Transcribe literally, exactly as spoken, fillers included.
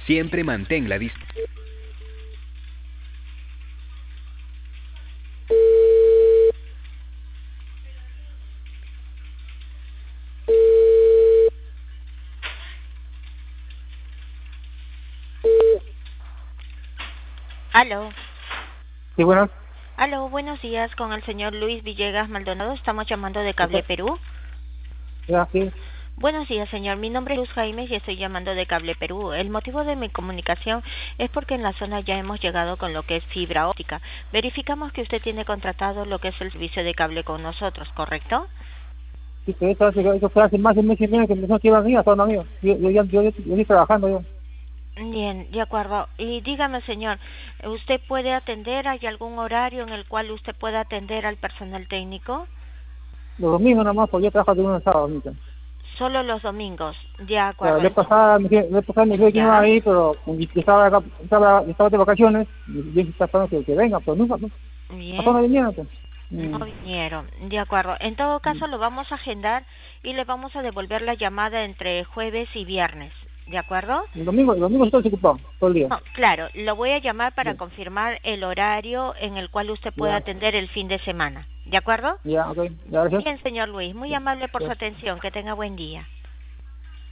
Siempre mantén la distancia. Aló. Sí, bueno, Aló, buenos días con el señor Luis Villegas Maldonado. Estamos llamando de Cable ok, Perú. ya, sí, Buenos días, señor. Mi nombre es Luz Jaime y estoy llamando de Cable Perú. El motivo de mi comunicación es porque en la zona ya hemos llegado con lo que es fibra óptica. Verificamos que usted tiene contratado lo que es el servicio de cable con nosotros, ¿correcto? sí, que eso, hace- eso fue hace más de un mes y medio que empezó que iban a ir a zona amigo. Yo, yo, yo, yo, yo, yo estoy trabajando yo. Bien, de acuerdo. Y dígame, señor, ¿usted puede atender? ¿Hay algún horario en el cual usted pueda atender al personal técnico? Los domingos nomás, porque yo trabajo de lunes a sábado, ahorita. Solo los domingos. De Claro, acuerdo. le pasaba, me dije- le pasaba, me dijo que iba Ya. a ir, pero como que estaba acá, estaba, estaba de vacaciones, y yo estaba esperando que, que venga, pero nunca, no, hasta no Bien. vinieron, pues. No Mm, vinieron, de acuerdo. En todo mm. caso, lo vamos a agendar y le vamos a devolver la llamada entre jueves y viernes, ¿de acuerdo? El domingo, el domingo estoy ocupado, todo el día. No, claro, lo voy a llamar para Ya, confirmar el horario en el cual usted puede ya, atender el fin de semana, ¿de acuerdo? ya, ok, ya, gracias. Bien, señor Luis, muy Ya, amable por su ya. atención. Que tenga buen día.